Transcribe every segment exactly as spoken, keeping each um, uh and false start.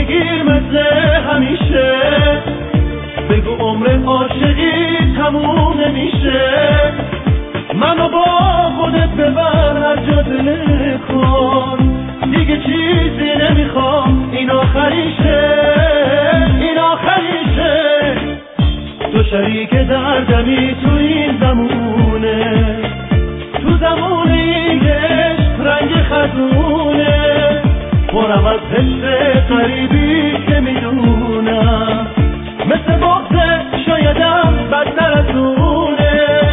بگیر مثل همیشه، بگو عمر عاشقی تموم نمیشه. منو با خودت ببر هر جا دلت خواست، دیگه چیزی نمیخوام، این آخریشه، این آخریشه. تو شریک دردمی تو این زمونه، تو زمونه این عشق رنگ خزونه، پرم از حس غریبی که میدونم، مثل بغضه شایدم بدتر از اونه.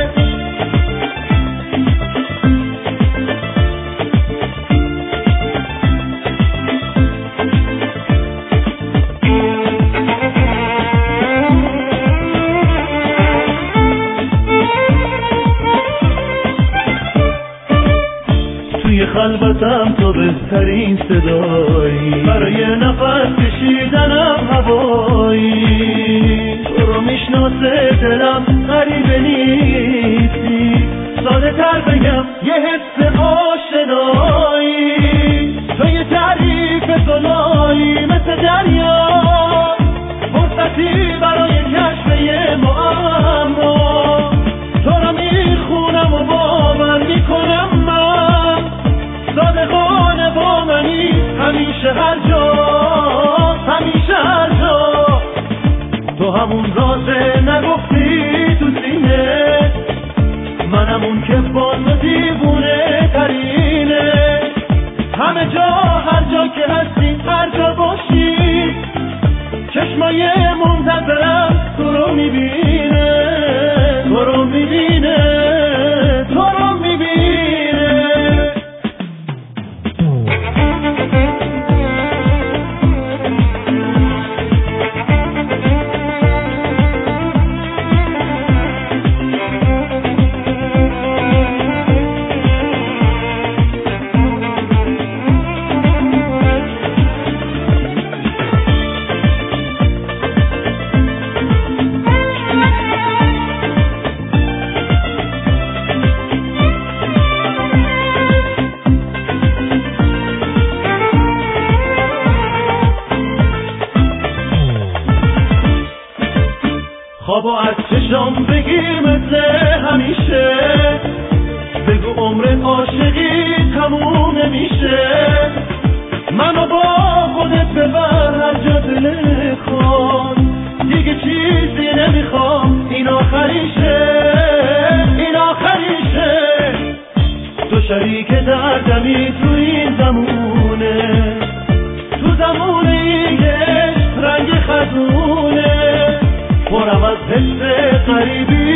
توی خلوتم تو بهترین صدایی، برای نفس کشیدنم هوایی. تو رو میشناسه دلم غریبه نیستی، ساده تر بگم یه حس آشنایی. تو یه تعریف زلایی مثل دریا، فرصتی برای کشف یه معما. تو رو میخونم و باور میکنم من، صادقانه با منی همیشه هر جا، همیشه هر جا. تو همون رازه نگفتی تو سینه، منم اون که با تو دیوونه ترینه. همه جا هر جا که هستی هر جا باشی، چشمای منتظرم تو رو میبینه، تو رو میبینه، تو رو میبینه. خوابو از چشم بگیر مثل همیشه، بگو عمر عاشقی تموم نمیشه. منو با خودت ببر هر جا دلت خواست، دیگه چیزی نمیخوام، این آخریشه، این آخریشه. تو شریک دردمی تو این زمونه، تو زمونه این عشق رنگ خزونه، پرم از حس غریبی